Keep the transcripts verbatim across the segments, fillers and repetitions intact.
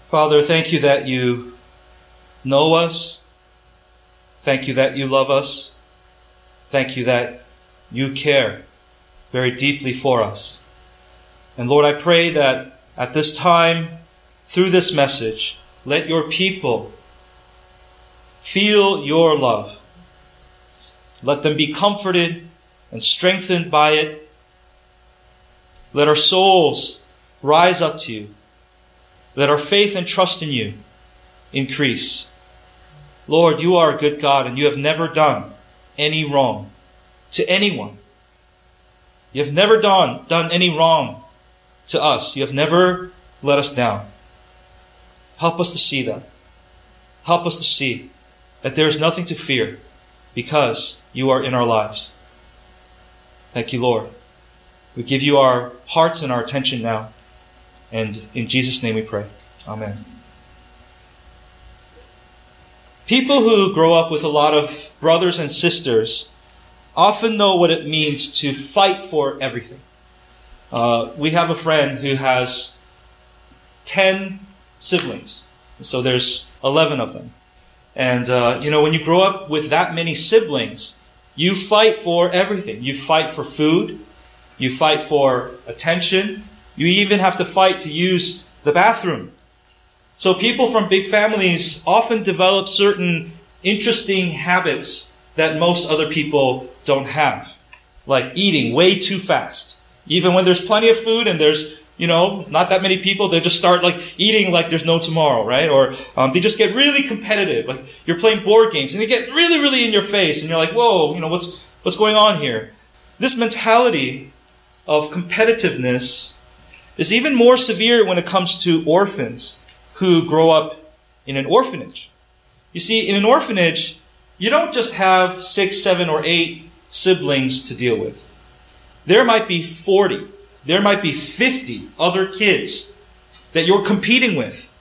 Father, thank you that you know us. Thank you that you love us. Thank you that you care very deeply for us. And Lord, I pray that at this time, through this message, let your people feel your love. Let them be comforted and strengthened by it. Let our souls rise up to you. Let our faith and trust in you increase. Lord, you are a good God, and you have never done any wrong to anyone. You have never done, done any wrong to us. You have never let us down. Help us to see that. Help us to see that there is nothing to fear because you are in our lives. Thank you, Lord. We give you our hearts and our attention now. And in Jesus' name we pray. Amen. People who grow up with a lot of brothers and sisters often know what it means to fight for everything. Uh, we have a friend who has ten siblings. So there's eleven of them. And, uh, you know, when you grow up with that many siblings, you fight for everything. You fight for food. You fight for attention. You even have to fight to use the bathroom. So people from big families often develop certain interesting habits that most other people don't have. Like eating way too fast. Even when there's plenty of food and there's, you know, not that many people, they just start like eating like there's no tomorrow, right? Or um, they just get really competitive. Like you're playing board games and they get really, really in your face and you're like, whoa, you know, what's what's going on here? This mentality of competitiveness is even more severe when it comes to orphans who grow up in an orphanage. You see, in an orphanage, you don't just have six, seven, or eight siblings to deal with. There might be forty, there might be fifty other kids that you're competing with.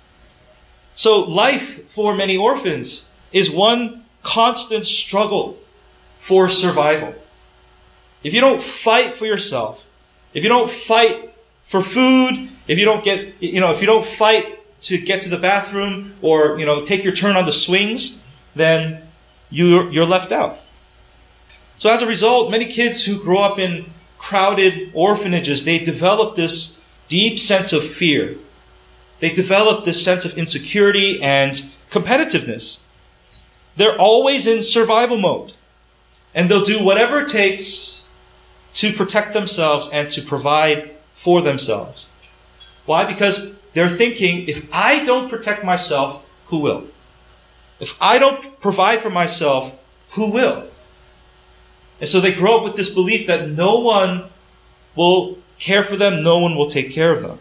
So life for many orphans is one constant struggle for survival. If you don't fight for yourself, if you don't fight for food, if you don't get, you know, if you don't fight to get to the bathroom or, you know, take your turn on the swings, then you're, you're left out. So as a result, many kids who grow up in crowded orphanages, they develop this deep sense of fear. They develop this sense of insecurity and competitiveness. They're always in survival mode. And they'll do whatever it takes to protect themselves and to provide for themselves. Why? Because they're thinking, if I don't protect myself, who will? If I don't provide for myself, who will? And so they grow up with this belief that no one will care for them, no one will take care of them.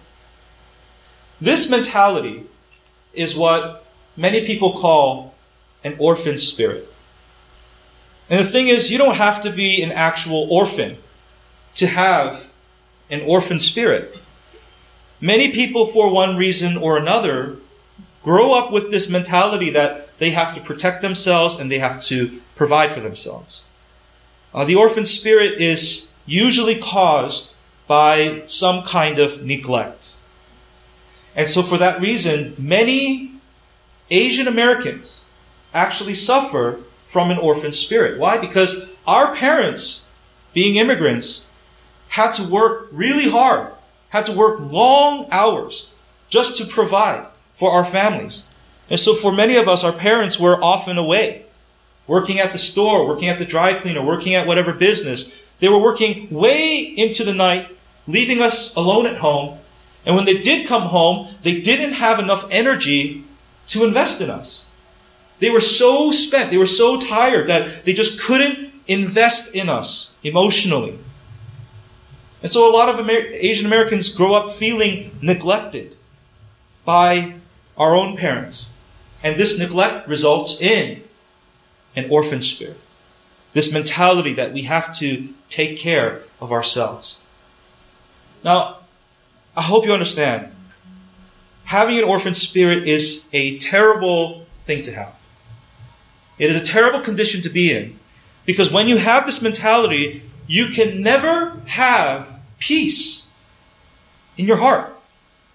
This mentality is what many people call an orphan spirit. And the thing is, you don't have to be an actual orphan to have an orphan spirit. Many people, for one reason or another, grow up with this mentality that they have to protect themselves and they have to provide for themselves. Uh, the orphan spirit is usually caused by some kind of neglect. And so for that reason, many Asian Americans actually suffer from an orphan spirit. Why? Because our parents, being immigrants, had to work really hard, had to work long hours just to provide for our families. And so for many of us, our parents were often away, working at the store, working at the dry cleaner, working at whatever business. They were working way into the night, leaving us alone at home. And when they did come home, they didn't have enough energy to invest in us. They were so spent, they were so tired that they just couldn't invest in us emotionally. And so a lot of Amer- Asian Americans grow up feeling neglected by our own parents. And this neglect results in an orphan spirit. This mentality that we have to take care of ourselves. Now, I hope you understand. Having an orphan spirit is a terrible thing to have. It is a terrible condition to be in. Because when you have this mentality, you can never have peace in your heart.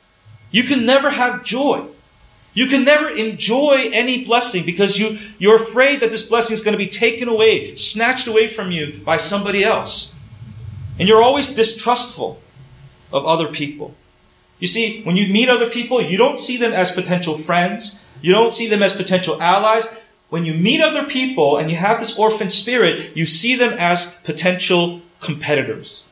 You can never have joy. You can never enjoy any blessing because you, you're afraid that this blessing is going to be taken away, snatched away from you by somebody else. And you're always distrustful of other people. You see, when you meet other people, you don't see them as potential friends. You don't see them as potential allies. When you meet other people and you have this orphan spirit, you see them as potential competitors.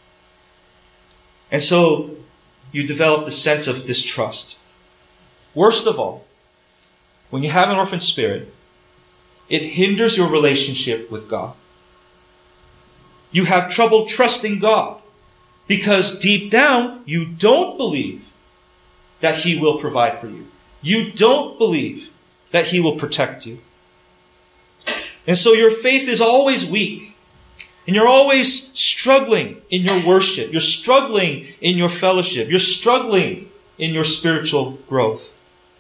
And so you develop the sense of distrust. Worst of all, when you have an orphan spirit, it hinders your relationship with God. You have trouble trusting God because deep down you don't believe that He will provide for you. You don't believe that He will protect you. And so your faith is always weak. And you're always struggling in your worship. You're struggling in your fellowship. You're struggling in your spiritual growth.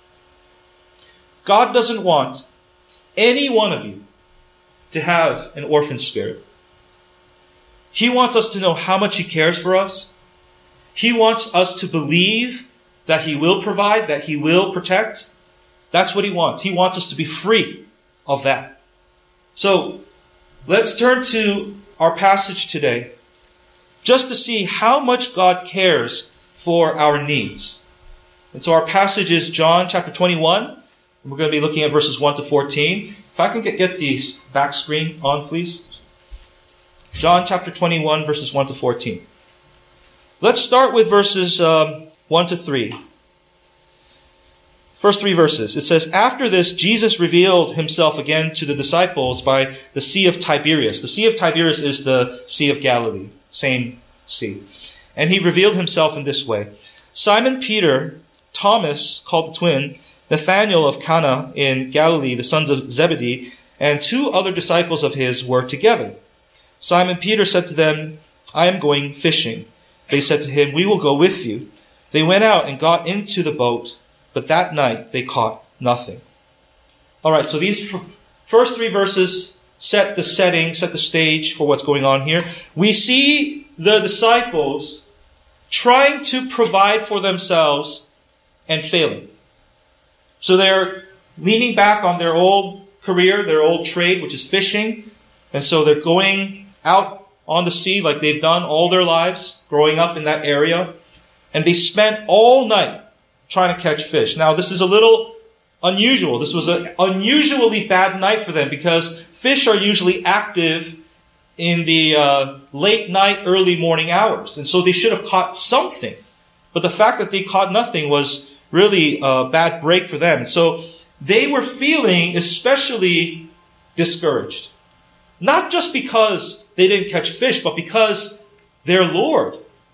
God doesn't want any one of you to have an orphan spirit. He wants us to know how much He cares for us. He wants us to believe that He will provide, that He will protect. That's what He wants. He wants us to be free of that. So let's turn to our passage today just to see how much God cares for our needs. And so our passage is John chapter twenty-one. And we're going to be looking at verses one to fourteen. If I can get, get the back screen on, please. John chapter twenty-one, verses one to fourteen. Let's start with verses um, one to three. First three verses. It says, "After this, Jesus revealed Himself again to the disciples by the Sea of Tiberias." The Sea of Tiberias is the Sea of Galilee. Same sea. "And He revealed Himself in this way. Simon Peter, Thomas, called the twin, Nathanael of Cana in Galilee, the sons of Zebedee, and two other disciples of His were together. Simon Peter said to them, 'I am going fishing.' They said to Him, 'We will go with you.' They went out and got into the boat, but that night they caught nothing." All right, so these f- first three verses set the setting, set the stage for what's going on here. We see the disciples trying to provide for themselves and failing. So they're leaning back on their old career, their old trade, which is fishing. And so they're going out on the sea like they've done all their lives, growing up in that area. And they spent all night trying to catch fish. Now, this is a little unusual. This was an unusually bad night for them because fish are usually active in the uh, late night, early morning hours. And so they should have caught something. But the fact that they caught nothing was really a bad break for them. So they were feeling especially discouraged. Not just because they didn't catch fish, but because their Lord,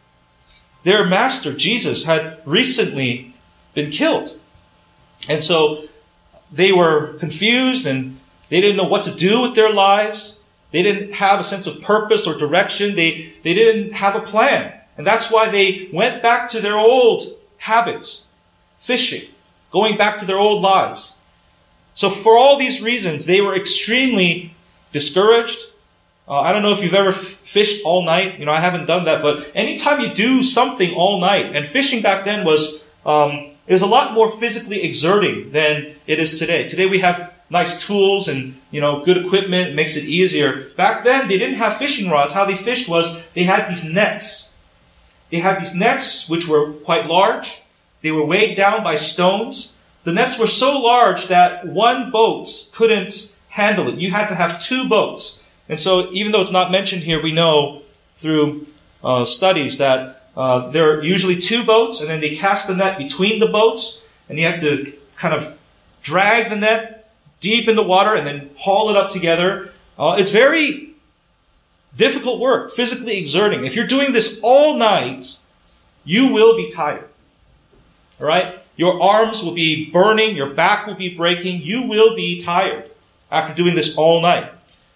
their Master, Jesus, had recently been killed. And so they were confused and they didn't know what to do with their lives. They didn't have a sense of purpose or direction. They, they didn't have a plan. And that's why they went back to their old habits, fishing, going back to their old lives. So for all these reasons, they were extremely discouraged. Uh, I don't know if you've ever f- fished all night. You know, I haven't done that. But anytime you do something all night, and fishing back then was, um, it was a lot more physically exerting than it is today. Today we have nice tools and, you know, good equipment. It makes it easier. Back then, they didn't have fishing rods. How they fished was they had these nets. They had these nets which were quite large. They were weighed down by stones. The nets were so large that one boat couldn't handle it. You had to have two boats. And so even though it's not mentioned here, we know through uh, studies that uh, there are usually two boats, and then they cast the net between the boats, and you have to kind of drag the net deep in the water and then haul it up together. Uh, it's very difficult work, physically exerting. If you're doing this all night, you will be tired. All right? Your arms will be burning. Your back will be breaking. You will be tired after doing this all night.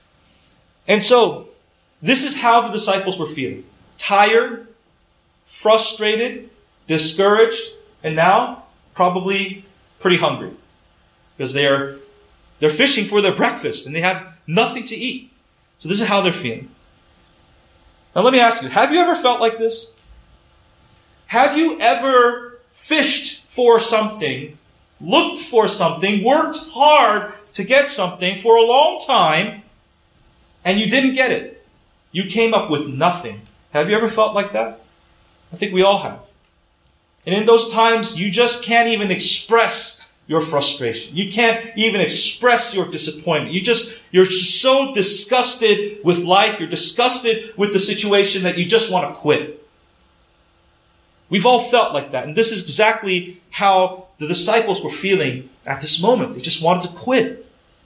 And so, this is how the disciples were feeling. Tired, frustrated, discouraged, and now probably pretty hungry. Because they're, they're fishing for their breakfast and they have nothing to eat. So this is how they're feeling. Now let me ask you, have you ever felt like this? Have you ever fished for something, looked for something, worked hard to get something for a long time, and you didn't get it. You came up with nothing. Have you ever felt like that? I think we all have. And in those times, you just can't even express your frustration. You can't even express your disappointment. You just, you're just so disgusted with life. You're disgusted with the situation that you just want to quit. We've all felt like that. And this is exactly how the disciples were feeling at this moment. They just wanted to quit.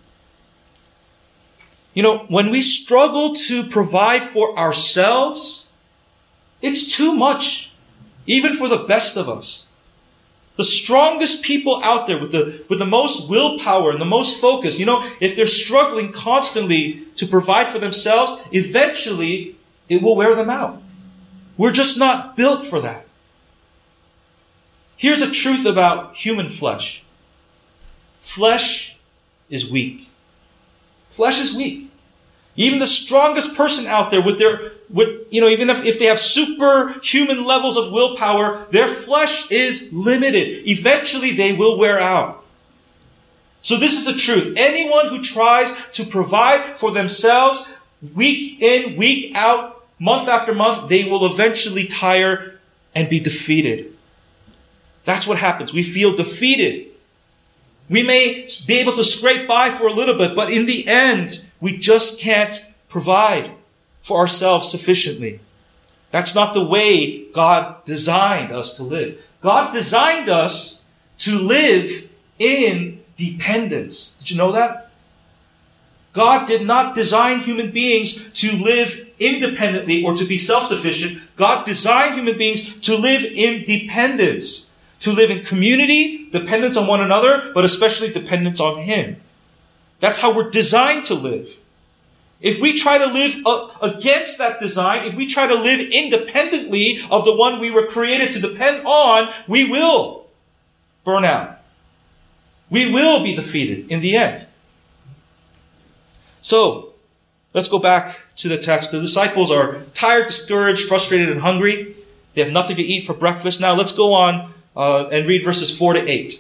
You know, when we struggle to provide for ourselves, it's too much, even for the best of us. The strongest people out there with the, with the most willpower and the most focus, you know, if they're struggling constantly to provide for themselves, eventually it will wear them out. We're just not built for that. Here's a truth about human flesh. Flesh is weak. Flesh is weak. Even the strongest person out there with their, with, you know, even if, if they have superhuman levels of willpower, their flesh is limited. Eventually they will wear out. So this is the truth. Anyone who tries to provide for themselves week in, week out, month after month, they will eventually tire and be defeated. That's what happens. We feel defeated. We may be able to scrape by for a little bit, but in the end, we just can't provide for ourselves sufficiently. That's not the way God designed us to live. God designed us to live in dependence. Did you know that? God did not design human beings to live independently or to be self-sufficient. God designed human beings to live in dependence. To live in community, dependence on one another, but especially dependence on Him. That's how we're designed to live. If we try to live uh, against that design, if we try to live independently of the one we were created to depend on, we will burn out. We will be defeated in the end. So, let's go back to the text. The disciples are tired, discouraged, frustrated, and hungry. They have nothing to eat for breakfast. Now, let's go on Uh, and read verses four to eight.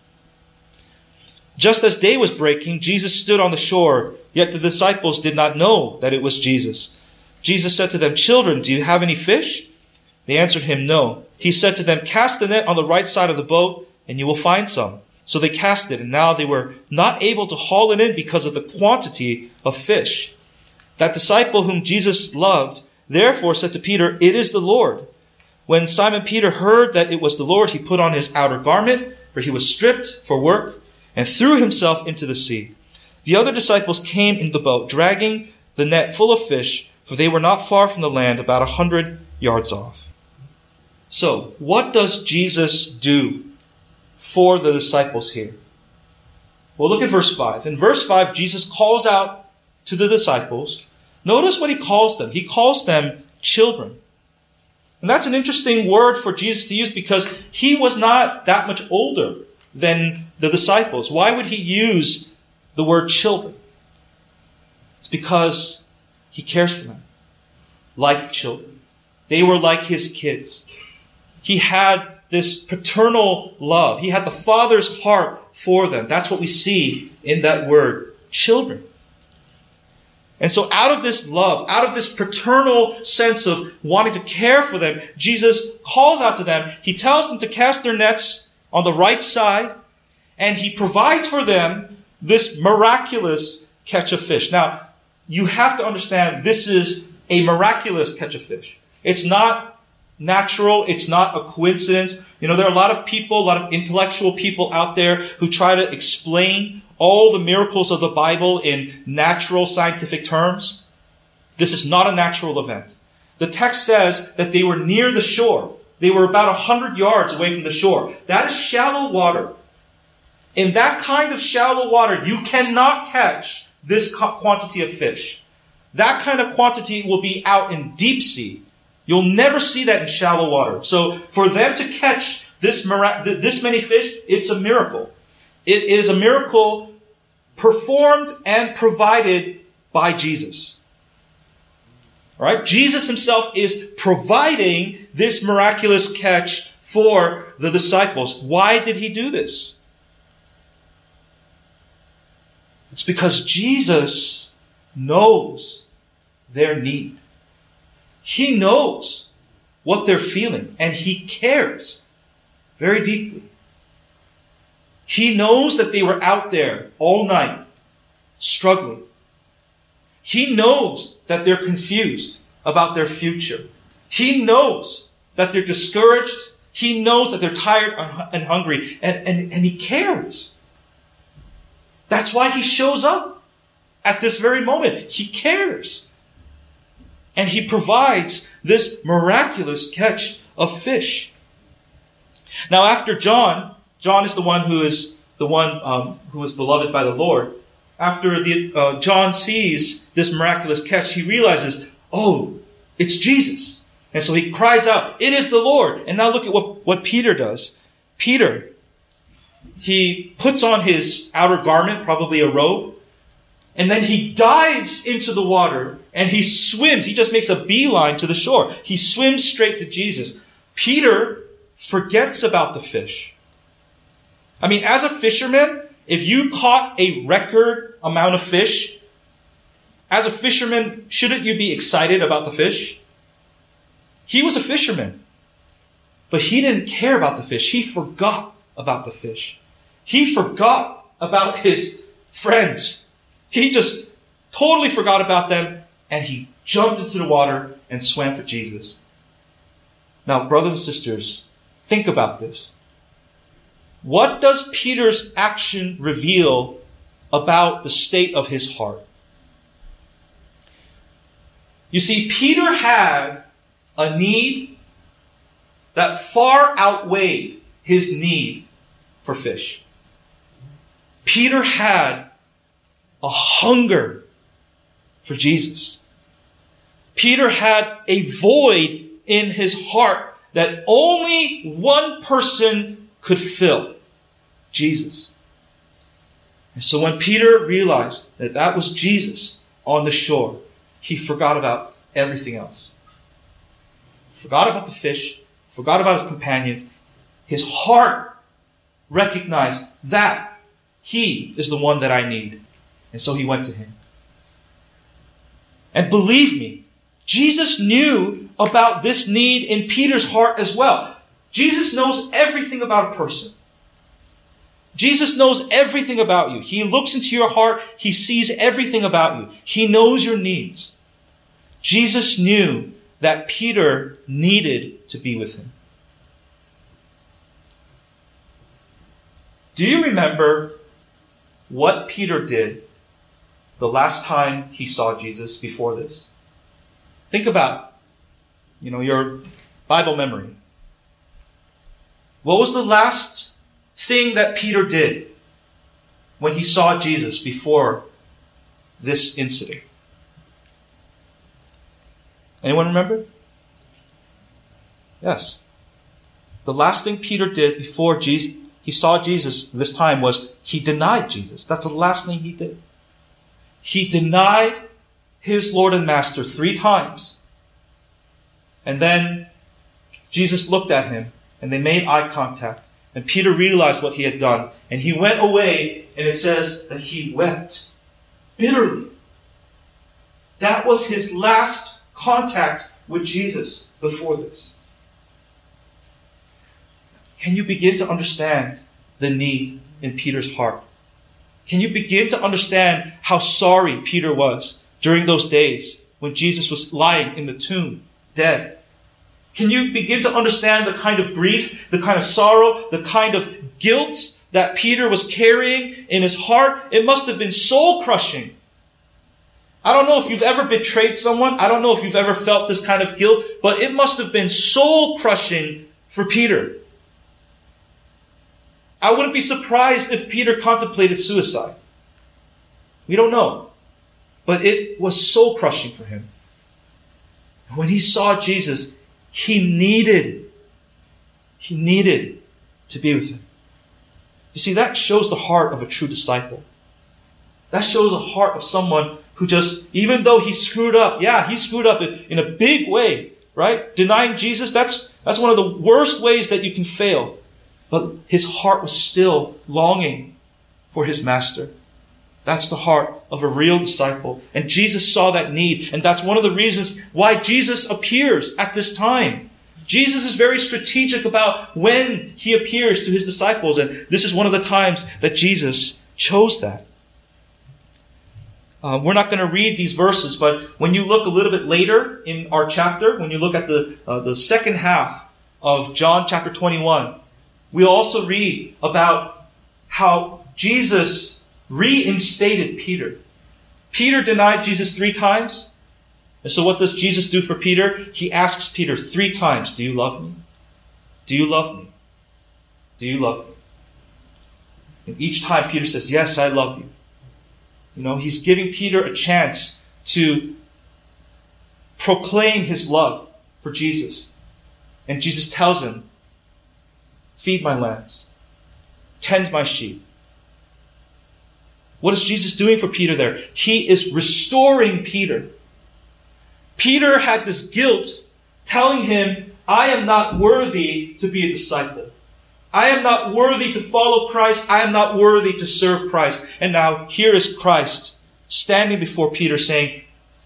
Just as day was breaking, Jesus stood on the shore, yet the disciples did not know that it was Jesus. Jesus said to them, "Children, do you have any fish?" They answered him, "No." He said to them, "Cast the net on the right side of the boat, and you will find some." So they cast it, and now they were not able to haul it in because of the quantity of fish. That disciple whom Jesus loved, therefore said to Peter, "It is the Lord." When Simon Peter heard that it was the Lord, he put on his outer garment, for he was stripped for work, and threw himself into the sea. The other disciples came in the boat, dragging the net full of fish, for they were not far from the land, about a hundred yards off. So, what does Jesus do for the disciples here? Well, look at verse five. In verse five, Jesus calls out to the disciples. Notice what he calls them. He calls them children. And that's an interesting word for Jesus to use because he was not that much older than the disciples. Why would he use the word children? It's because he cares for them like children. They were like his kids. He had this paternal love. He had the Father's heart for them. That's what we see in that word, children. And so out of this love, out of this paternal sense of wanting to care for them, Jesus calls out to them. He tells them to cast their nets on the right side, and he provides for them this miraculous catch of fish. Now, you have to understand this is a miraculous catch of fish. It's not natural. It's not a coincidence. You know, there are a lot of people, a lot of intellectual people out there who try to explain all the miracles of the Bible in natural scientific terms. This is not a natural event. The text says that they were near the shore. They were about a hundred yards away from the shore. That is shallow water. In that kind of shallow water, you cannot catch this quantity of fish. That kind of quantity will be out in deep sea. You'll never see that in shallow water. So for them to catch this, this many fish, it's a miracle. It is a miracle performed and provided by Jesus. All right? Jesus himself is providing this miraculous catch for the disciples. Why did he do this? It's because Jesus knows their need. He knows what they're feeling, and he cares very deeply. He knows that they were out there all night, struggling. He knows that they're confused about their future. He knows that they're discouraged. He knows that they're tired and hungry, and, and, and he cares. That's why he shows up at this very moment. He cares. And he provides this miraculous catch of fish. Now, after John, John is the one who is the one um, who is beloved by the Lord. After the, uh, John sees this miraculous catch, he realizes, oh, it's Jesus. And so he cries out, it is the Lord. And now look at what, what Peter does. Peter, he puts on his outer garment, probably a robe, and then he dives into the water and he swims. He just makes a beeline to the shore. He swims straight to Jesus. Peter forgets about the fish. I mean, as a fisherman, if you caught a record amount of fish, as a fisherman, shouldn't you be excited about the fish? He was a fisherman, but he didn't care about the fish. He forgot about the fish. He forgot about his friends. He just totally forgot about them, and he jumped into the water and swam for Jesus. Now, brothers and sisters, think about this. What does Peter's action reveal about the state of his heart? You see, Peter had a need that far outweighed his need for fish. Peter had a hunger for Jesus. Peter had a void in his heart that only one person could fill: Jesus. And so when Peter realized that that was Jesus on the shore, he forgot about everything else. Forgot about the fish, forgot about his companions. His heart recognized that he is the one that I need. And so he went to him. And believe me, Jesus knew about this need in Peter's heart as well. Jesus knows everything about a person. Jesus knows everything about you. He looks into your heart. He sees everything about you. He knows your needs. Jesus knew that Peter needed to be with him. Do you remember what Peter did the last time he saw Jesus before this? Think about, you know, your Bible memory. What was the last thing that Peter did when he saw Jesus before this incident? Anyone remember? Yes. The last thing Peter did before Jesus, he saw Jesus this time was he denied Jesus. That's the last thing he did. He denied his Lord and Master three times. And then Jesus looked at him and they made eye contact. And Peter realized what he had done. And he went away, and it says that he wept bitterly. That was his last contact with Jesus before this. Can you begin to understand the need in Peter's heart? Can you begin to understand how sorry Peter was during those days when Jesus was lying in the tomb, dead? Can you begin to understand the kind of grief, the kind of sorrow, the kind of guilt that Peter was carrying in his heart? It must have been soul-crushing. I don't know if you've ever betrayed someone. I don't know if you've ever felt this kind of guilt, but it must have been soul-crushing for Peter. I wouldn't be surprised if Peter contemplated suicide. We don't know. But it was soul-crushing for him. When he saw Jesus, he needed, he needed to be with him. You see, that shows the heart of a true disciple. That shows a heart of someone who just, even though he screwed up, yeah, he screwed up in a big way, right? Denying Jesus, that's, that's one of the worst ways that you can fail. but his heart was still longing for his master. That's the heart of a real disciple. And Jesus saw that need. And that's one of the reasons why Jesus appears at this time. Jesus is very strategic about when he appears to his disciples. And this is one of the times that Jesus chose that. Uh, we're not going to read these verses, but when you look a little bit later in our chapter, when you look at the uh, the second half of John chapter twenty-one, we also read about how Jesus reinstated Peter. Peter denied Jesus three times. And so what does Jesus do for Peter? He asks Peter three times, do you love me? Do you love me? Do you love me? And each time Peter says, yes, I love you. You know, he's giving Peter a chance to proclaim his love for Jesus. And Jesus tells him, feed my lambs. Tend my sheep. What is Jesus doing for Peter there? He is restoring Peter. Peter had this guilt telling him, I am not worthy to be a disciple. I am not worthy to follow Christ. I am not worthy to serve Christ. And now here is Christ standing before Peter saying,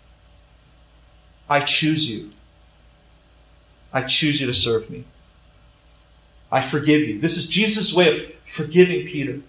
I choose you. I choose you to serve me. I forgive you. This is Jesus' way of forgiving Peter.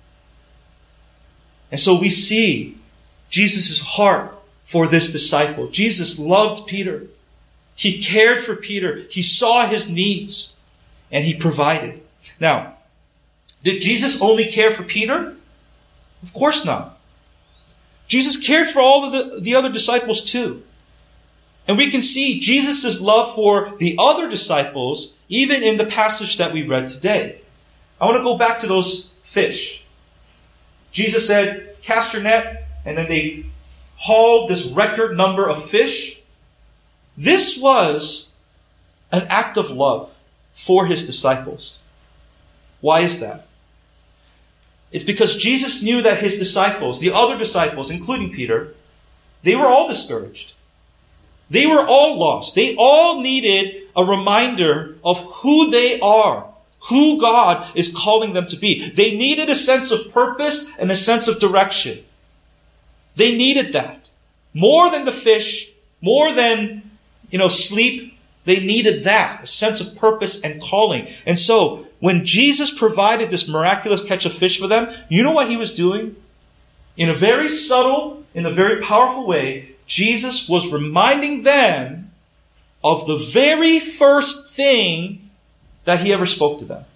And so we see Jesus' heart for this disciple. Jesus loved Peter. He cared for Peter. He saw his needs and he provided. Now, did Jesus only care for Peter? Of course not. Jesus cared for all of the, the other disciples too. And we can see Jesus' love for the other disciples even in the passage that we read today. I want to go back to those fish. Jesus said, cast your net, and then they hauled this record number of fish. This was an act of love for his disciples. Why is that? It's because Jesus knew that his disciples, the other disciples, including Peter, they were all discouraged. They were all lost. They all needed a reminder of who they are, who God is calling them to be. They needed a sense of purpose and a sense of direction. They needed that. More than the fish, more than, you know, sleep, they needed that, a sense of purpose and calling. And so, when Jesus provided this miraculous catch of fish for them, you know what he was doing? In a very subtle, in a very powerful way, Jesus was reminding them of the very first thing that he ever spoke to them.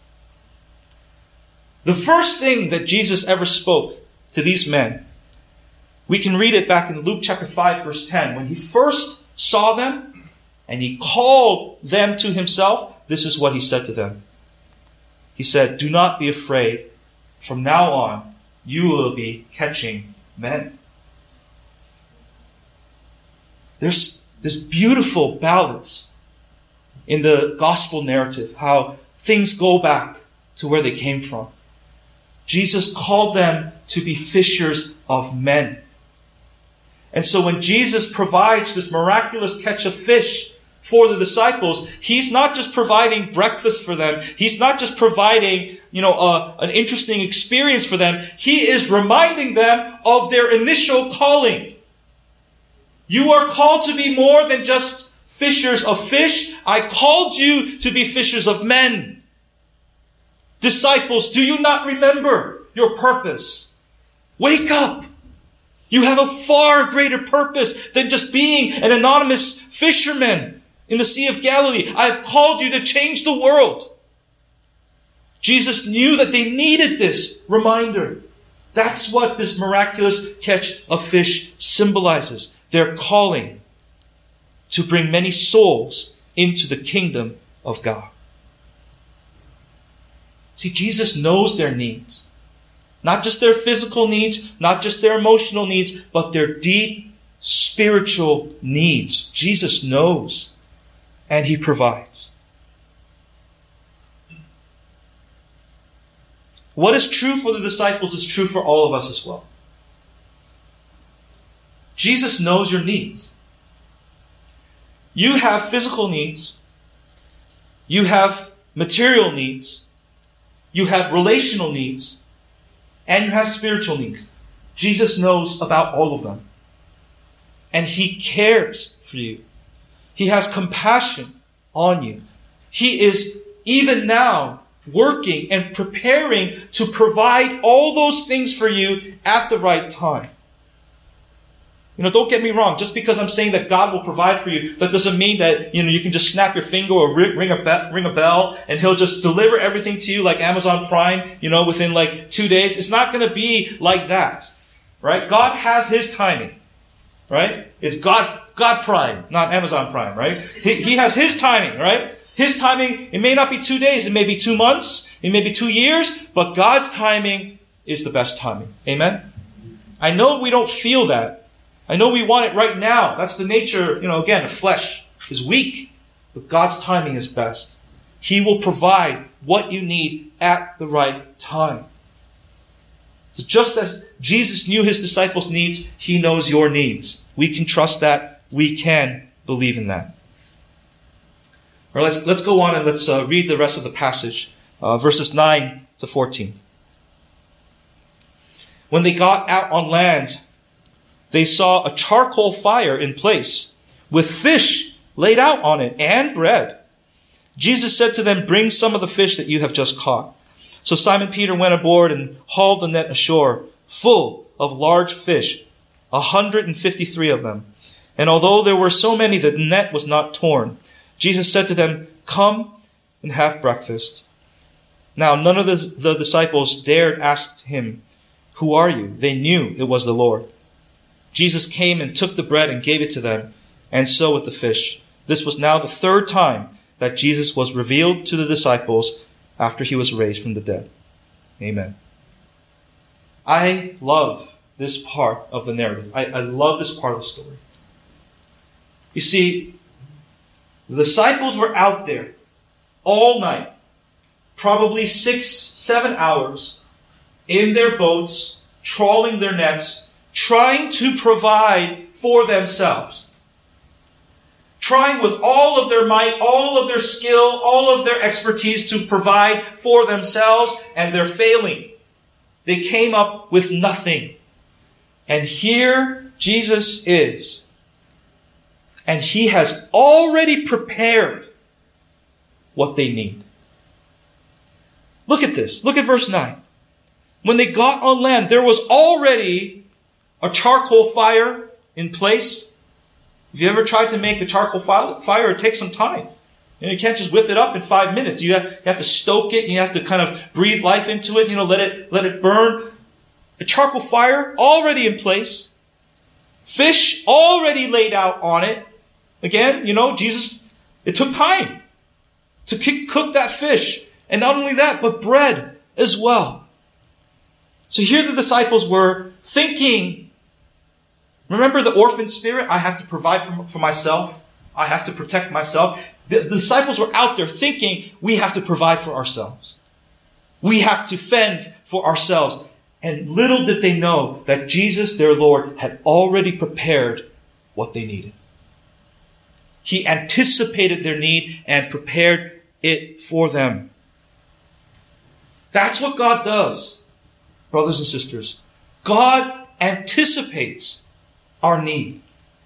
The first thing that Jesus ever spoke to these men, we can read it back in Luke chapter five, verse ten. When he first saw them and he called them to himself, this is what he said to them. He said, do not be afraid. From now on, you will be catching men. There's this beautiful balance in the gospel narrative, how things go back to where they came from. Jesus called them to be fishers of men. And so when Jesus provides this miraculous catch of fish for the disciples, he's not just providing breakfast for them. He's not just providing, you know, a, an interesting experience for them. He is reminding them of their initial calling. You are called to be more than just fishers of fish. I called you to be fishers of men. Disciples, do you not remember your purpose? Wake up. You have a far greater purpose than just being an anonymous fisherman in the Sea of Galilee. I have called you to change the world. Jesus knew that they needed this reminder. That's what this miraculous catch of fish symbolizes. Their calling to bring many souls into the kingdom of God. See, Jesus knows their needs. Not just their physical needs, not just their emotional needs, but their deep spiritual needs. Jesus knows, and he provides. What is true for the disciples is true for all of us as well. Jesus knows your needs. You have physical needs. You have material needs. you have relational needs, and you have spiritual needs. Jesus knows about all of them. And He cares for you. He has compassion on you. He is even now working and preparing to provide all those things for you at the right time. You know, don't get me wrong. Just because I'm saying that God will provide for you, that doesn't mean that, you know, you can just snap your finger or ring a bell, ring a bell and He'll just deliver everything to you like Amazon Prime, you know, within like two days. It's not going to be like that, right? God has His timing, right? It's God, God Prime, not Amazon Prime, right? He, he has His timing, right? His timing, it may not be two days, it may be two months, it may be two years, but God's timing is the best timing. Amen? I know we don't feel that. I know we want it right now. That's the nature, you know, again, the flesh is weak, but God's timing is best. He will provide what you need at the right time. So just as Jesus knew His disciples' needs, He knows your needs. We can trust that. We can believe in that. All right, let's, let's go on and let's uh, read the rest of the passage, uh, verses nine to fourteen. When they got out on land, they saw a charcoal fire in place, with fish laid out on it and bread. Jesus said to them, "Bring some of the fish that you have just caught." So Simon Peter went aboard and hauled the net ashore, full of large fish, a hundred and fifty-three of them. And although there were so many, the net was not torn. Jesus said to them, "Come and have breakfast." Now none of the, the disciples dared ask Him, "Who are you?" They knew it was the Lord. Jesus came and took the bread and gave it to them, and so with the fish. This was now the third time that Jesus was revealed to the disciples after He was raised from the dead. Amen. I love this part of the narrative. I, I love this part of the story. You see, the disciples were out there all night, probably six, seven hours, in their boats, trawling their nets, trying to provide for themselves. Trying with all of their might, all of their skill, all of their expertise to provide for themselves, and they're failing. They came up with nothing. And here Jesus is. And He has already prepared what they need. Look at this. Look at verse nine. When they got on land, there was already a charcoal fire in place. Have you ever tried to make a charcoal fire? It takes some time. You know, you can't just whip it up in five minutes. You have, you have to stoke it, and you have to kind of breathe life into it, you know, let it, let it burn. A charcoal fire already in place. Fish already laid out on it. Again, you know, Jesus, it took time to cook that fish. And not only that, but bread as well. So here the disciples were thinking, remember the orphan spirit? I have to provide for, for myself. I have to protect myself. The, the disciples were out there thinking, we have to provide for ourselves. We have to fend for ourselves. And little did they know that Jesus, their Lord, had already prepared what they needed. He anticipated their need and prepared it for them. That's what God does, brothers and sisters. God anticipates our need.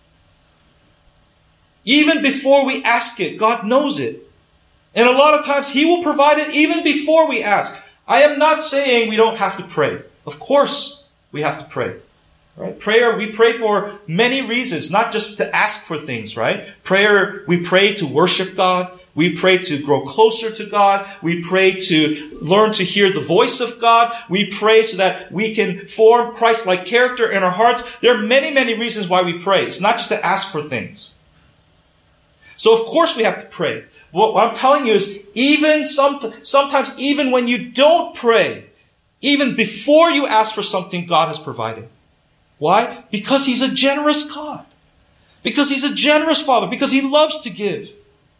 Even before we ask it, God knows it. And a lot of times He will provide it even before we ask. I am not saying we don't have to pray. Of course we have to pray. Right? Prayer, we pray for many reasons, not just to ask for things, right? Prayer, we pray to worship God. We pray to grow closer to God. We pray to learn to hear the voice of God. We pray so that we can form Christ-like character in our hearts. There are many, many reasons why we pray. It's not just to ask for things. So of course we have to pray. What I'm telling you is even some, sometimes even when you don't pray, even before you ask for something, God has provided. Why? Because He's a generous God. Because He's a generous Father. Because He loves to give.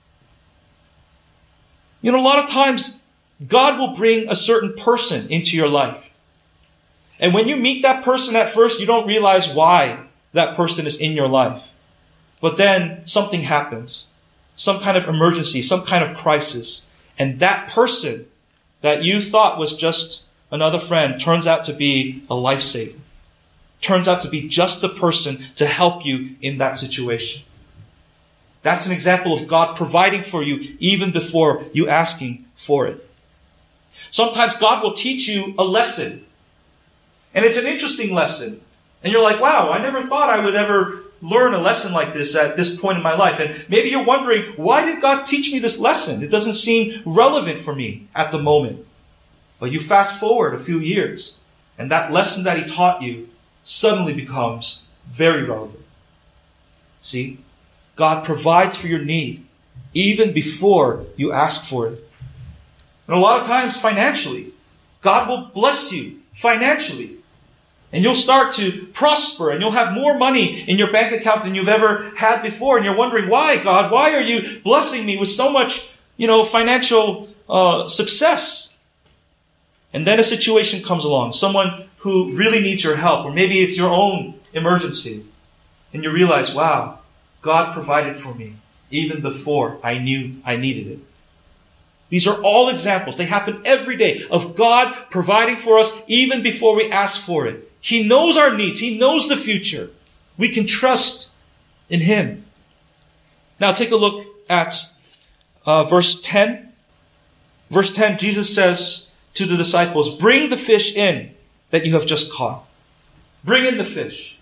You know, a lot of times, God will bring a certain person into your life. And when you meet that person at first, you don't realize why that person is in your life. But then something happens. Some kind of emergency, some kind of crisis. And that person that you thought was just another friend turns out to be a lifesaver. Turns out to be just the person to help you in that situation. That's an example of God providing for you even before you asking for it. Sometimes God will teach you a lesson. And it's an interesting lesson. And you're like, wow, I never thought I would ever learn a lesson like this at this point in my life. And maybe you're wondering, why did God teach me this lesson? It doesn't seem relevant for me at the moment. But you fast forward a few years, and that lesson that He taught you suddenly becomes very relevant. See? God provides for your need even before you ask for it. And a lot of times financially, God will bless you financially. And you'll start to prosper and you'll have more money in your bank account than you've ever had before. And you're wondering, why, God? Why are you blessing me with so much, you know, financial uh, success? And then a situation comes along, someone who really needs your help, or maybe it's your own emergency. And you realize, wow, God provided for me even before I knew I needed it. These are all examples. They happen every day of God providing for us even before we ask for it. He knows our needs. He knows the future. We can trust in Him. Now take a look at uh, verse ten. Verse ten, Jesus says to the disciples, bring the fish in that you have just caught. Bring in the fish.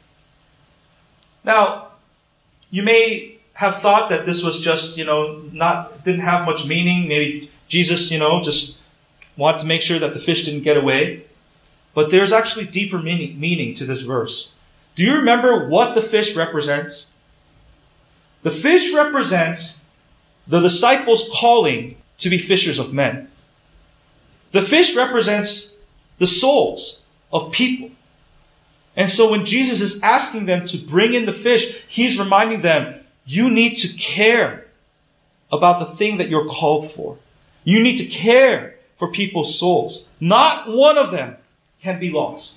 Now, you may have thought that this was just, you know, not, didn't have much meaning. Maybe Jesus, you know, just wanted to make sure that the fish didn't get away. But there's actually deeper meaning, meaning to this verse. Do you remember what the fish represents? The fish represents the disciples' calling to be fishers of men. The fish represents the souls of people. And so when Jesus is asking them to bring in the fish, He's reminding them, you need to care about the thing that you're called for. You need to care for people's souls. Not one of them can be lost.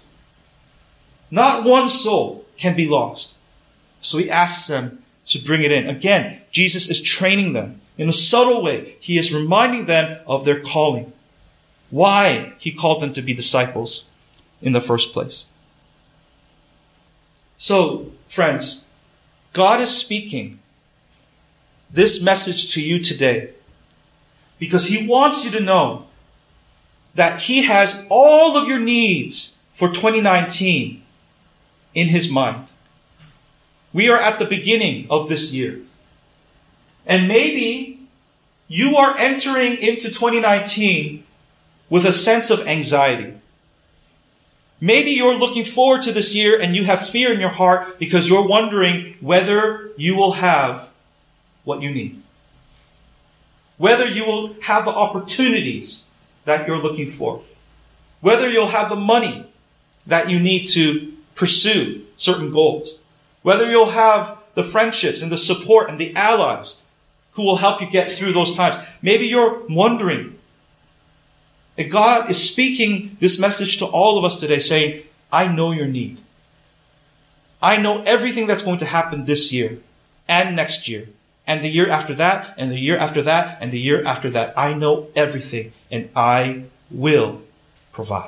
Not one soul can be lost. So He asks them to bring it in. Again, Jesus is training them. In a subtle way, He is reminding them of their calling. Why He called them to be disciples in the first place. So, friends, God is speaking this message to you today because He wants you to know that He has all of your needs for twenty nineteen in His mind. We are at the beginning of this year. And maybe you are entering into twenty nineteen with a sense of anxiety. Maybe you're looking forward to this year and you have fear in your heart because you're wondering whether you will have what you need. Whether you will have the opportunities that you're looking for. Whether you'll have the money that you need to pursue certain goals. Whether you'll have the friendships and the support and the allies who will help you get through those times. Maybe you're wondering. And God is speaking this message to all of us today saying, I know your need. I know everything that's going to happen this year and next year and the year after that and the year after that and the year after that. I know everything and I will provide.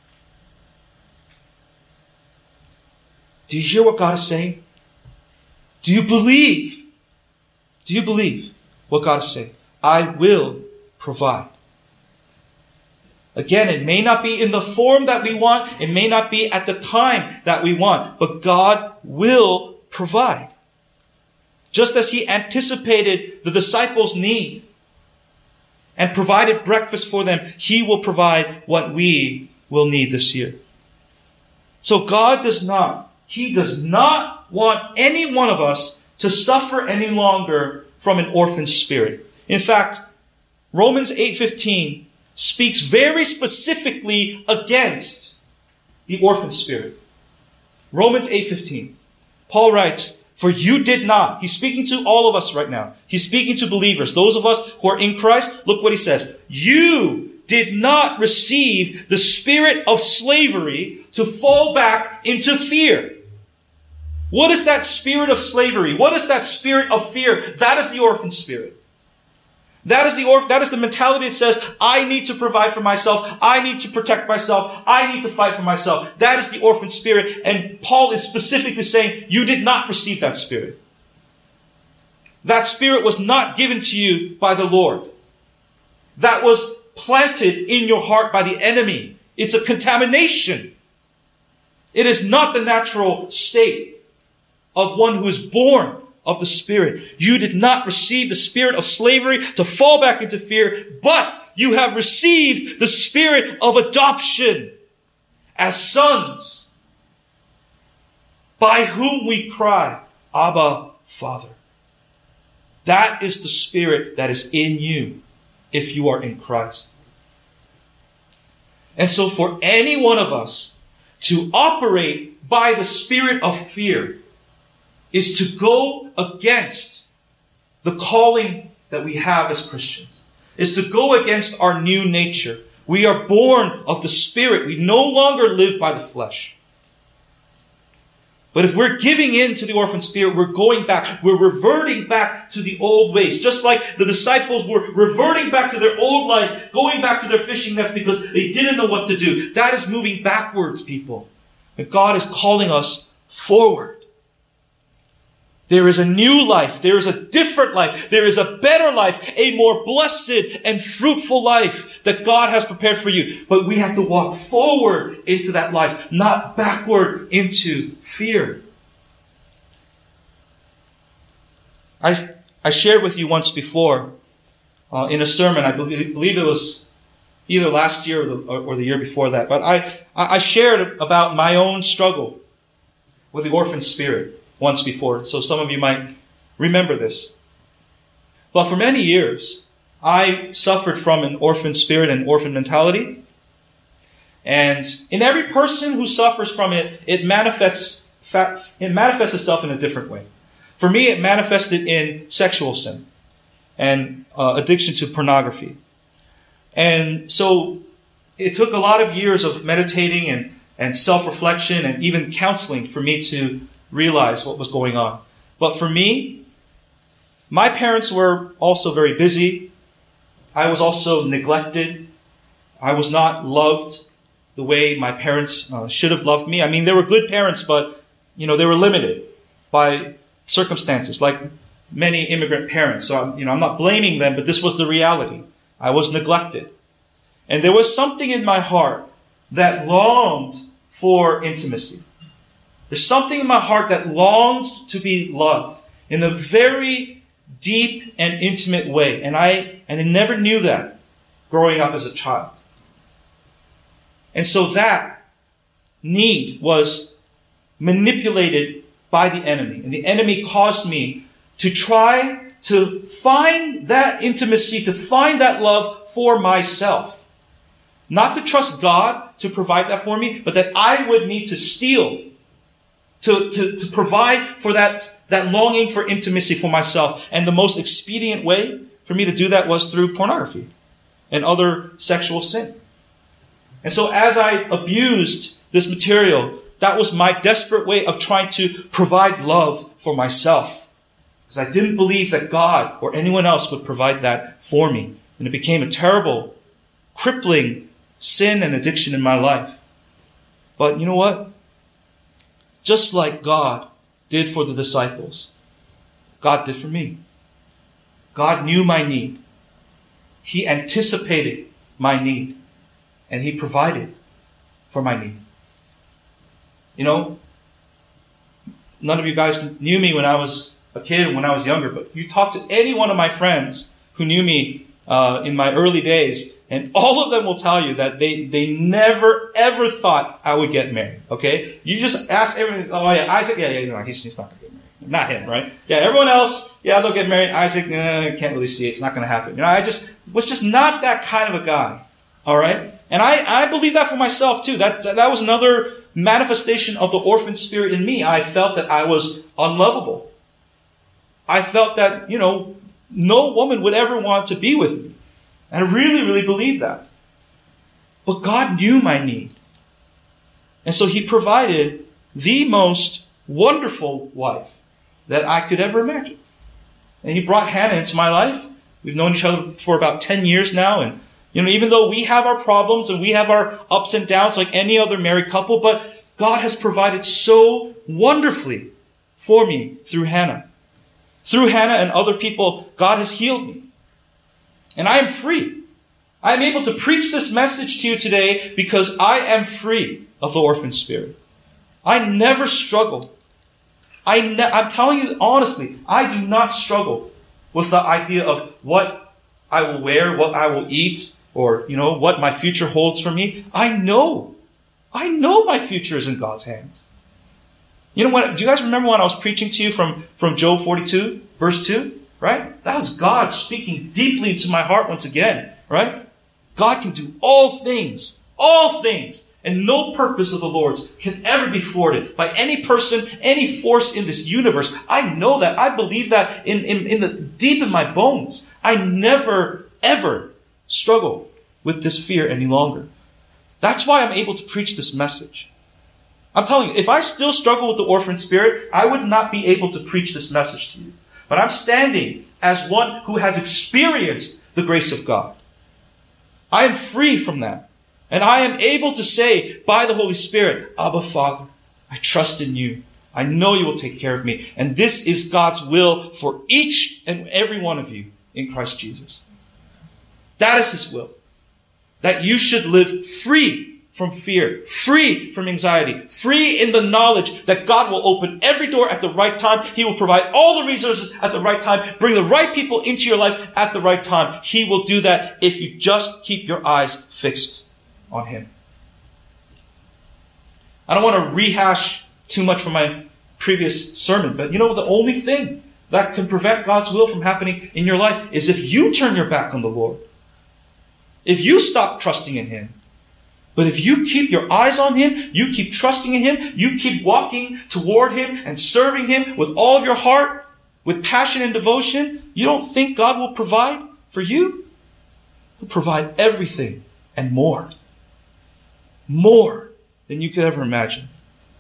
Do you hear what God is saying? Do you believe? Do you believe what God is saying? I will provide. Again, it may not be in the form that we want. It may not be at the time that we want. But God will provide. Just as He anticipated the disciples' need and provided breakfast for them, He will provide what we will need this year. So God does not, He does not want any one of us to suffer any longer from an orphan spirit. In fact, Romans eight fifteen speaks very specifically against the orphan spirit. Romans eight fifteen. Paul writes, for you did not. He's speaking to all of us right now. He's speaking to believers. Those of us who are in Christ, look what he says. You did not receive the spirit of slavery to fall back into fear. What is that spirit of slavery? What is that spirit of fear? That is the orphan spirit. That is the orph- that is the mentality that says, I need to provide for myself. I need to protect myself. I need to fight for myself. That is the orphan spirit. And Paul is specifically saying, you did not receive that spirit. That spirit was not given to you by the Lord. That was planted in your heart by the enemy. It's a contamination. It is not the natural state of one who is born of the Spirit. You did not receive the spirit of slavery to fall back into fear, but you have received the spirit of adoption as sons, by whom we cry, Abba, Father. That is the spirit that is in you if you are in Christ. And so for any one of us to operate by the spirit of fear is to go against the calling that we have as Christians. Is to go against our new nature. We are born of the Spirit. We no longer live by the flesh. But if we're giving in to the orphan spirit, we're going back. We're reverting back to the old ways. Just like the disciples were reverting back to their old life, going back to their fishing nets because they didn't know what to do. That is moving backwards, people. And God is calling us forward. There is a new life. There is a different life. There is a better life, a more blessed and fruitful life that God has prepared for you. But we have to walk forward into that life, not backward into fear. I, I shared with you once before uh, in a sermon, I believe, believe it was either last year or the, or, or the year before that, but I, I shared about my own struggle with the orphan spirit once before, so some of you might remember this. But for many years, I suffered from an orphan spirit and orphan mentality. And in every person who suffers from it, it manifests, it manifests itself in a different way. For me, it manifested in sexual sin and uh, addiction to pornography. And so it took a lot of years of meditating and, and self-reflection and even counseling for me to realize what was going on. But for me, my parents were also very busy. I was also neglected. I was not loved the way my parents uh, should have loved me. I mean, they were good parents, but, you know, they were limited by circumstances, like many immigrant parents. So, I'm, you know, I'm not blaming them, but this was the reality. I was neglected. And there was something in my heart that longed for intimacy. There's something in my heart that longs to be loved in a very deep and intimate way. And I, and I never knew that growing up as a child. And so that need was manipulated by the enemy. And the enemy caused me to try to find that intimacy, to find that love for myself. Not to trust God to provide that for me, but that I would need to steal To, to, to provide for that, that longing for intimacy for myself. And the most expedient way for me to do that was through pornography and other sexual sin. And so as I abused this material, that was my desperate way of trying to provide love for myself. Because I didn't believe that God or anyone else would provide that for me. And it became a terrible, crippling sin and addiction in my life. But you know what? Just like God did for the disciples, God did for me. God knew my need. He anticipated my need. And He provided for my need. You know, none of you guys knew me when I was a kid and when I was younger, but you talk to any one of my friends who knew me uh, in my early days, and all of them will tell you that they, they never, ever thought I would get married, okay? You just ask everyone, oh yeah, Isaac, yeah, yeah, no, he's, he's not going to get married. Not him, right? Yeah, everyone else, yeah, they'll get married. Isaac, eh, can't really see it. It's not going to happen. You know, I just was just not that kind of a guy, all right? And I, I believe that for myself too. That, that was another manifestation of the orphan spirit in me. I felt that I was unlovable. I felt that, you know, no woman would ever want to be with me. And I really, really believe that. But God knew my need. And so He provided the most wonderful wife that I could ever imagine. And He brought Hannah into my life. We've known each other for about ten years now. And, you know, even though we have our problems and we have our ups and downs like any other married couple, but God has provided so wonderfully for me through Hannah. Through Hannah and other people, God has healed me. And I am free. I am able to preach this message to you today because I am free of the orphan spirit. I never struggled. I ne- I'm telling you honestly, I do not struggle with the idea of what I will wear, what I will eat, or, you know, what my future holds for me. I know. I know my future is in God's hands. You know what? Do you guys remember when I was preaching to you from, from Job forty-two, verse two? Right? That was God speaking deeply into my heart once again. Right? God can do all things. All things. And no purpose of the Lord's can ever be thwarted by any person, any force in this universe. I know that. I believe that in, in, in the deep in my bones. I never, ever struggle with this fear any longer. That's why I'm able to preach this message. I'm telling you, if I still struggle with the orphan spirit, I would not be able to preach this message to you. But I'm standing as one who has experienced the grace of God. I am free from that. And I am able to say by the Holy Spirit, Abba, Father, I trust in you. I know you will take care of me. And this is God's will for each and every one of you in Christ Jesus. That is His will. That you should live free from fear, free from anxiety, free in the knowledge that God will open every door at the right time. He will provide all the resources at the right time, bring the right people into your life at the right time. He will do that if you just keep your eyes fixed on Him. I don't want to rehash too much from my previous sermon, but you know, the only thing that can prevent God's will from happening in your life is if you turn your back on the Lord. If you stop trusting in Him. But if you keep your eyes on Him, you keep trusting in Him, you keep walking toward Him and serving Him with all of your heart, with passion and devotion, you don't think God will provide for you? He'll provide everything and more. More than you could ever imagine.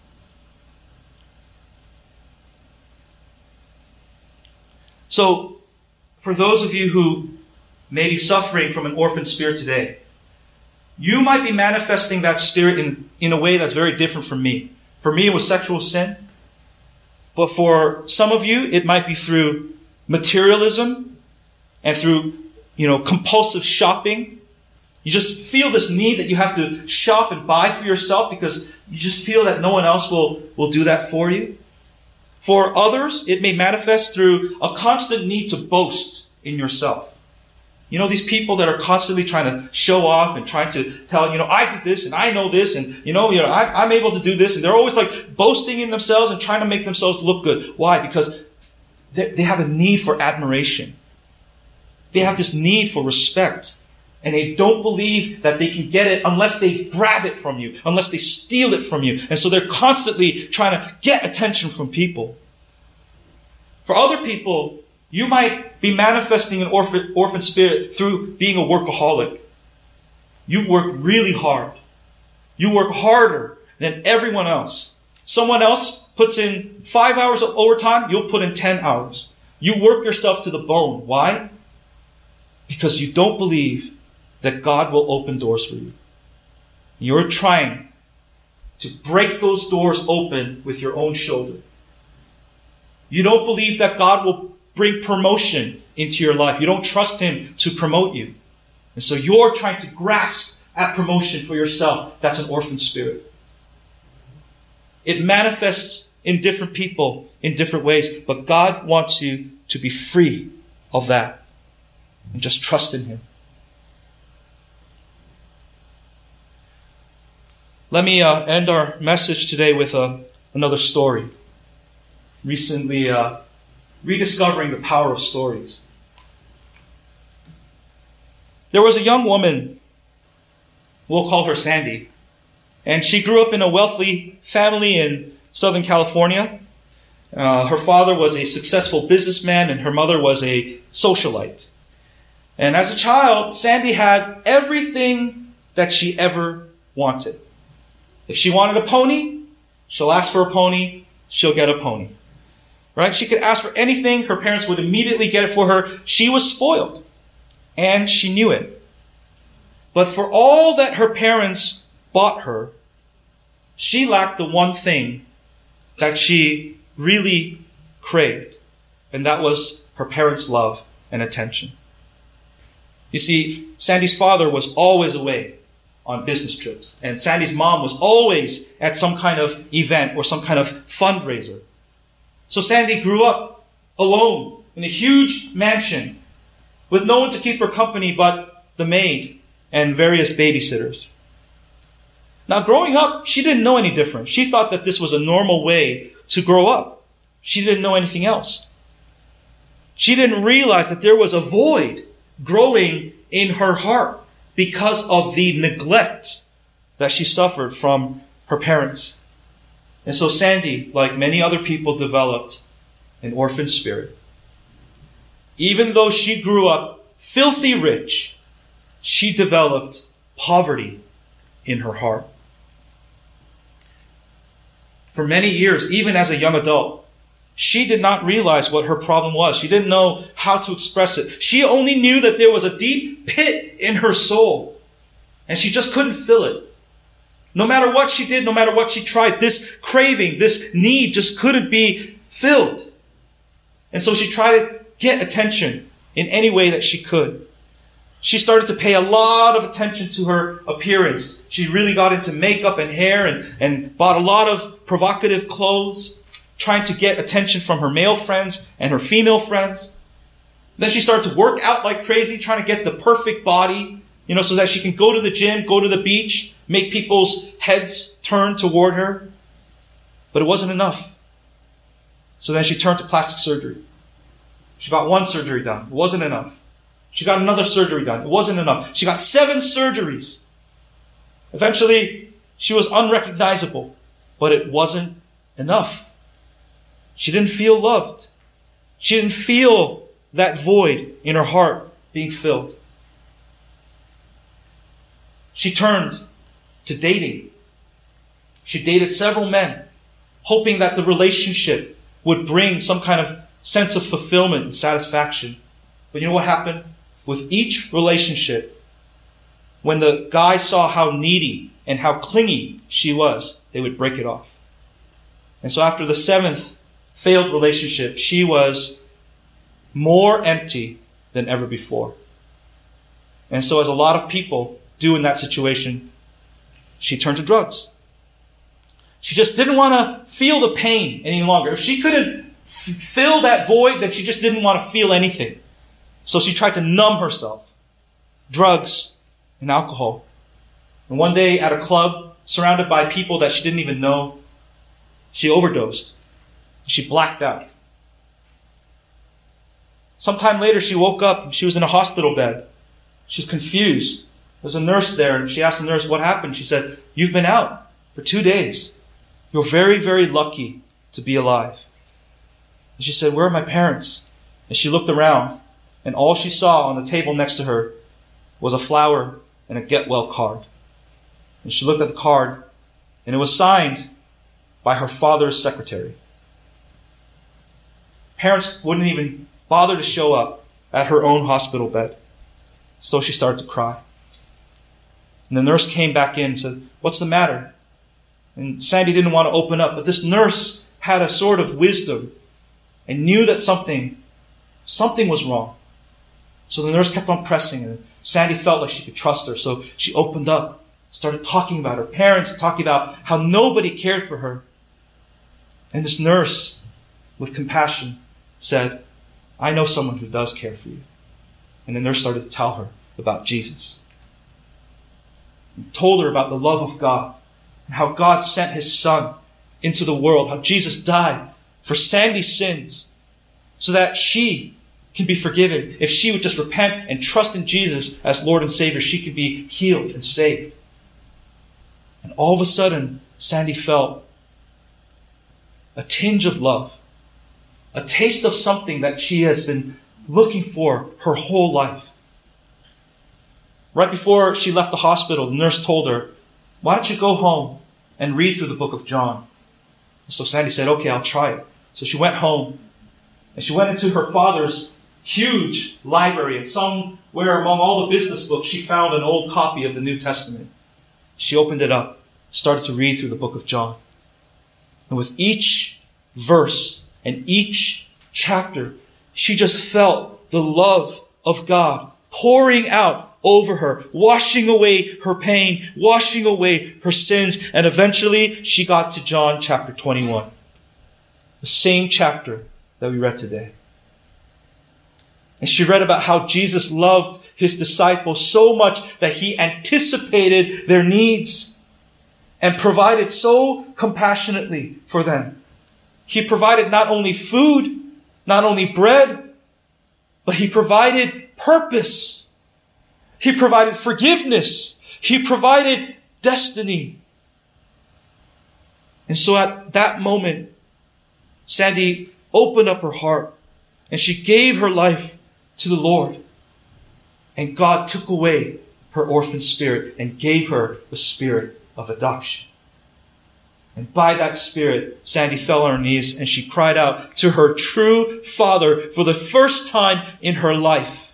So, for those of you who may be suffering from an orphan spirit today, you might be manifesting that spirit in, in a way that's very different from me. For me, it was sexual sin. But for some of you, it might be through materialism and through, you know, compulsive shopping. You just feel this need that you have to shop and buy for yourself because you just feel that no one else will, will do that for you. For others, it may manifest through a constant need to boast in yourself. You know, these people that are constantly trying to show off and trying to tell, you know, I did this and I know this and, you know, you know, I, I'm able to do this. And they're always like boasting in themselves and trying to make themselves look good. Why? Because they, they have a need for admiration. They have this need for respect. And they don't believe that they can get it unless they grab it from you, unless they steal it from you. And so they're constantly trying to get attention from people. For other people, you might be manifesting an orphan, orphan spirit through being a workaholic. You work really hard. You work harder than everyone else. Someone else puts in five hours of overtime, you'll put in ten hours. You work yourself to the bone. Why? Because you don't believe that God will open doors for you. You're trying to break those doors open with your own shoulder. You don't believe that God will bring promotion into your life. You don't trust Him to promote you. And so you're trying to grasp at promotion for yourself. That's an orphan spirit. It manifests in different people in different ways, but God wants you to be free of that and just trust in Him. Let me uh, end our message today with uh, another story. Recently, uh, rediscovering the power of stories. There was a young woman, we'll call her Sandy, and she grew up in a wealthy family in Southern California. Uh, her father was a successful businessman and her mother was a socialite. And as a child, Sandy had everything that she ever wanted. If she wanted a pony, she'll ask for a pony, she'll get a pony. Right? She could ask for anything, her parents would immediately get it for her. She was spoiled. and she knew it. But for all that her parents bought her, she lacked the one thing that she really craved, and that was her parents' love and attention. You see, Sandy's father was always away on business trips, and Sandy's mom was always at some kind of event or some kind of fundraiser. So Sandy grew up alone in a huge mansion with no one to keep her company but the maid and various babysitters. Now, growing up, she didn't know any different. She thought that this was a normal way to grow up. She didn't know anything else. She didn't realize that there was a void growing in her heart because of the neglect that she suffered from her parents. And so Sandy, like many other people, developed an orphan spirit. Even though she grew up filthy rich, she developed poverty in her heart. For many years, even as a young adult, she did not realize what her problem was. She didn't know how to express it. She only knew that there was a deep pit in her soul, and she just couldn't fill it. No matter what she did, no matter what she tried, this craving, this need just couldn't be filled. And so she tried to get attention in any way that she could. She started to pay a lot of attention to her appearance. She really got into makeup and hair and, and bought a lot of provocative clothes, trying to get attention from her male friends and her female friends. Then she started to work out like crazy, trying to get the perfect body, you know, so that she can go to the gym, go to the beach, make people's heads turn toward her. But it wasn't enough. So then she turned to plastic surgery. She got one surgery done. It wasn't enough. She got another surgery done. It wasn't enough. She got seven surgeries. Eventually, she was unrecognizable, but it wasn't enough. She didn't feel loved. She didn't feel that void in her heart being filled. She turned to dating. She dated several men, hoping that the relationship would bring some kind of sense of fulfillment and satisfaction. But you know what happened? With each relationship, when the guy saw how needy and how clingy she was, they would break it off. And so after the seventh failed relationship, she was more empty than ever before. And so as a lot of people do in that situation, she turned to drugs. She just didn't want to feel the pain any longer. If she couldn't f- fill that void, then she just didn't want to feel anything. So she tried to numb herself. Drugs and alcohol. And one day at a club, surrounded by people that she didn't even know, she overdosed. She blacked out. Sometime later, she woke up and she was in a hospital bed. She was confused. There was a nurse there, and she asked the nurse what happened. She said, "You've been out for two days. You're very, very lucky to be alive." And she said, "Where are my parents?" And she looked around, and all she saw on the table next to her was a flower and a get well card. And she looked at the card, and it was signed by her father's secretary. Parents wouldn't even bother to show up at her own hospital bed. So she started to cry. And the nurse came back in and said, "What's the matter?" And Sandy didn't want to open up, but this nurse had a sort of wisdom and knew that something, something was wrong. So the nurse kept on pressing, and Sandy felt like she could trust her. So she opened up, started talking about her parents, talking about how nobody cared for her. And this nurse, with compassion, said, "I know someone who does care for you." And the nurse started to tell her about Jesus. And told her about the love of God and how God sent His Son into the world, how Jesus died for Sandy's sins so that she can be forgiven. If she would just repent and trust in Jesus as Lord and Savior, she could be healed and saved. And all of a sudden, Sandy felt a tinge of love, a taste of something that she has been looking for her whole life. Right before she left the hospital, the nurse told her, "Why don't you go home and read through the book of John?" So Sandy said, "Okay, I'll try it." So she went home, and she went into her father's huge library, and somewhere where among all the business books, she found an old copy of the New Testament. She opened it up, started to read through the book of John. And with each verse and each chapter, she just felt the love of God pouring out over her, washing away her pain, washing away her sins. And eventually she got to John chapter twenty-one. The same chapter that we read today. And she read about how Jesus loved his disciples so much that he anticipated their needs and provided so compassionately for them. He provided not only food, not only bread, but he provided purpose. He provided forgiveness. He provided destiny. And so at that moment, Sandy opened up her heart and she gave her life to the Lord. And God took away her orphan spirit and gave her the spirit of adoption. And by that spirit, Sandy fell on her knees and she cried out to her true father for the first time in her life.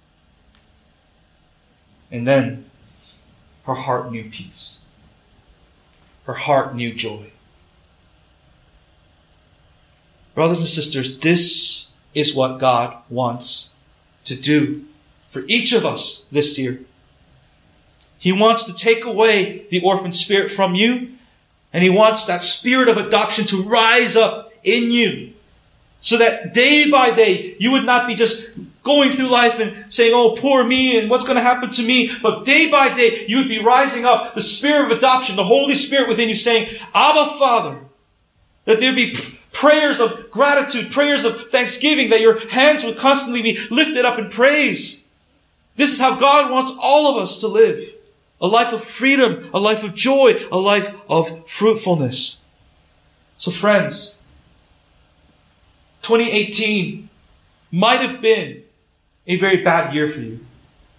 And then her heart knew peace. Her heart knew joy. Brothers and sisters, this is what God wants to do for each of us this year. He wants to take away the orphan spirit from you, and he wants that spirit of adoption to rise up in you, so that day by day you would not be just going through life and saying, oh, poor me, and what's going to happen to me? But day by day you would be rising up, the spirit of adoption, the Holy Spirit within you saying, Abba, Father. That there be prayers of gratitude, prayers of thanksgiving, that your hands would constantly be lifted up in praise. This is how God wants all of us to live. A life of freedom, a life of joy, a life of fruitfulness. So friends, twenty eighteen might have been a very bad year for you.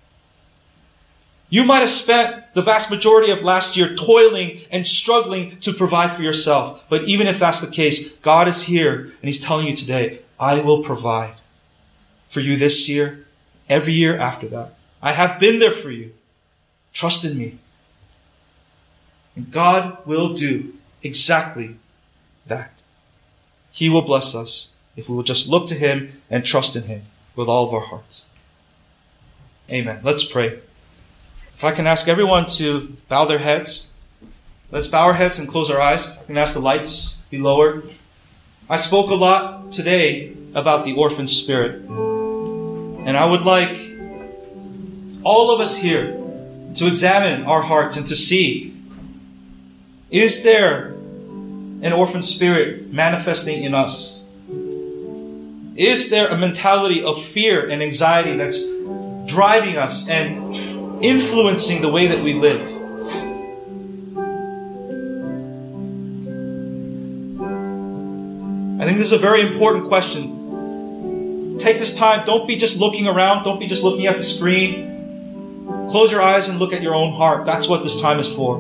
You might have spent the vast majority of last year toiling and struggling to provide for yourself. But even if that's the case, God is here and he's telling you today, I will provide for you this year, every year after that. I have been there for you. Trust in me. And God will do exactly that. He will bless us if we will just look to him and trust in him with all of our hearts. Amen. Let's pray. If I can ask everyone to bow their heads. Let's bow our heads and close our eyes. If I can ask the lights be lowered. I spoke a lot today about the orphan spirit. And I would like all of us here to examine our hearts and to see, is there an orphan spirit manifesting in us? Is there a mentality of fear and anxiety that's driving us and influencing the way that we live? I think this is a very important question. Take this time. Don't be just looking around. Don't be just looking at the screen. Close your eyes and look at your own heart. That's what this time is for.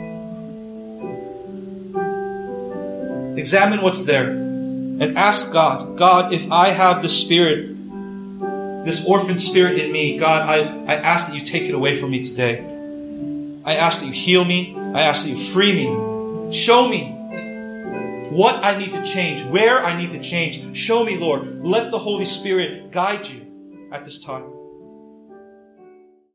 Examine what's there and ask God, God, if I have the spirit, this orphan spirit in me, God, I, I ask that you take it away from me today. I ask that you heal me. I ask that you free me. Show me what I need to change, where I need to change. Show me, Lord. Let the Holy Spirit guide you at this time.